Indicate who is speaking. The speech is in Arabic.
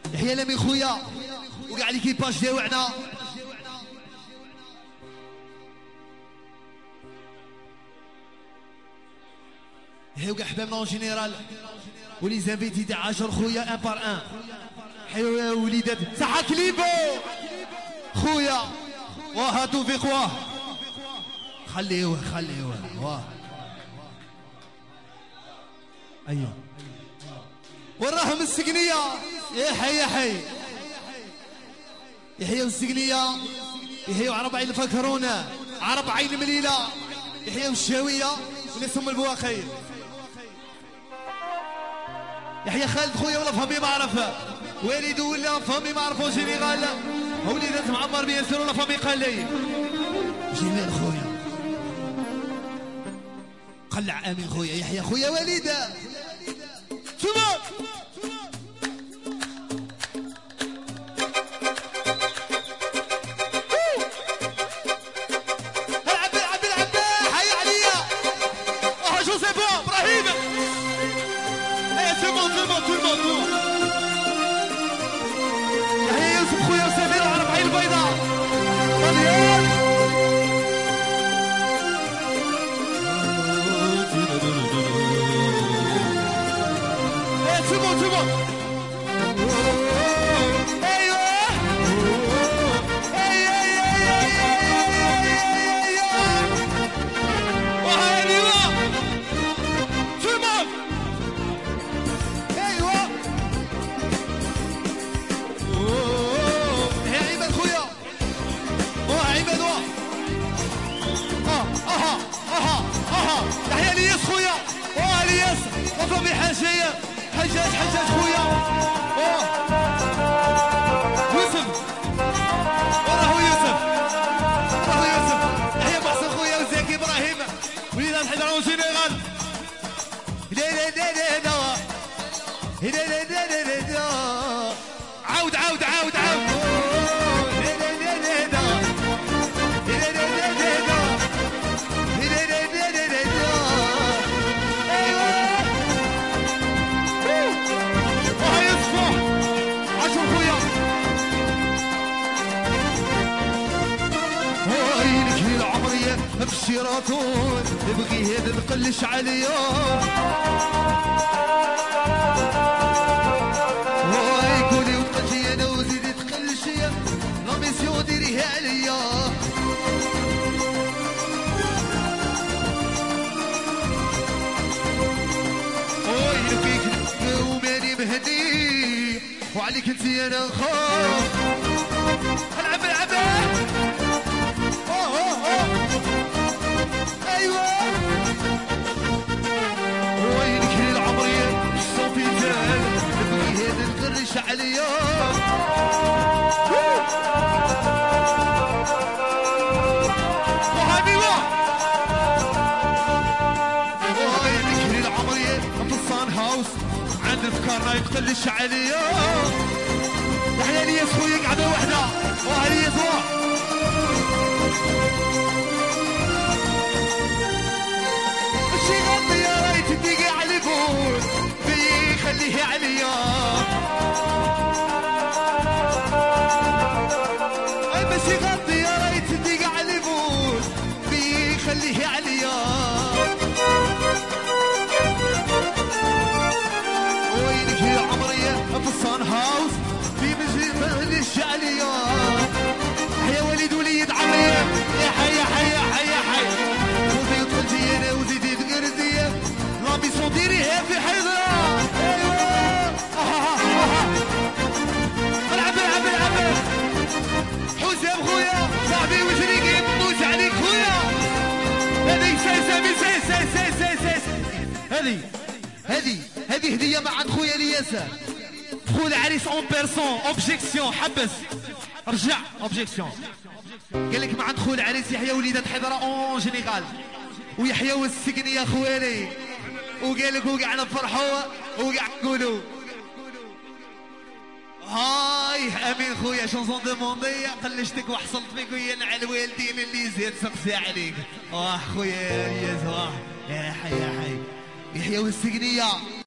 Speaker 1: يحيى لامين خويا وكاع ليكيباج ديالنا. يحيى وكاع حبابنا اون جينيرال ولي زانفيتي تاع 10 خويا ان بار ان. حيوا يا وليدات صحة كليبو خويا واه توفيق واه خليوه واه ايوه وراهم السقنية. يحيى يحيى والسقنية. يحيى وعرب عين الفكرونة عرب عين مليلة. يحيى والشاوية وناس ام البواخير. يحيى خالد خويا ولا فهمي ما عرفها والد ولا فهمي ما عرفو جينيرال وليدات معمر بيان سور ولا فهمي قال لي جميل خويا قلع امين خويا. يحيى خويا وليده تمام يحيى يوسف خويا وسمير وعرب عين البيضاء مليان. تبو ايوه وهايوا تمام ايوه يا عباد خويا واه عباد واه يحيى الياس خويا واه الياس وفهمي حجاج خويا يوسف وراه يوسف يحيى محسن خويا وزكي ابراهيم وليدات الحضره وجينيرال. لا عاود بشيراتون نبغي هذا نقلش عليا يقولي وتقلشي انا وزيدي تقلشي لا ميسيون ديريها عليا. فيك وماني مهني وعليك انتي انا نخاف العب ايوه وينك للعمرية الصوفي زال نبغي هذا نقرش عليا وحبيبه وينك للعمرية في الصان هاوس عند الفكارنا يقلش عليا. يحيى الياس خويا قعدة وحدة واه الياس تديقي على البول بيخليه عليا اي بس يغطي يا ريت تديقي على البول بيخليه عليا. وينك يا عمرية في الصان هاوس في مجلس مهلش عليا. يا وليد وليد عمرية يا حي وفي طلجي انا وزيدي تقردية لابيسون ديريها في حيدرة. ايوه العب حسام خويا صاحبي وشريكي ندوس عليك خويا. هذه هدية مع عند خويا الياسر دخول عريس اون بيرسون. اوبجيكسيون حبس رجع اوبجيكسيون قال لك مع دخول عريس يحيى وليدات حضرة اون جينيرال ويحيى والسقنية خوالي وقال لك وقعنا نفرحوا وقع نقولوا هاي امين خويا شونسون دوموندي قلشتك وحصلت بك ويا على الوالدين اللي زاد سقسي عليك. خويا يا واه يا حي يحيى والسقنية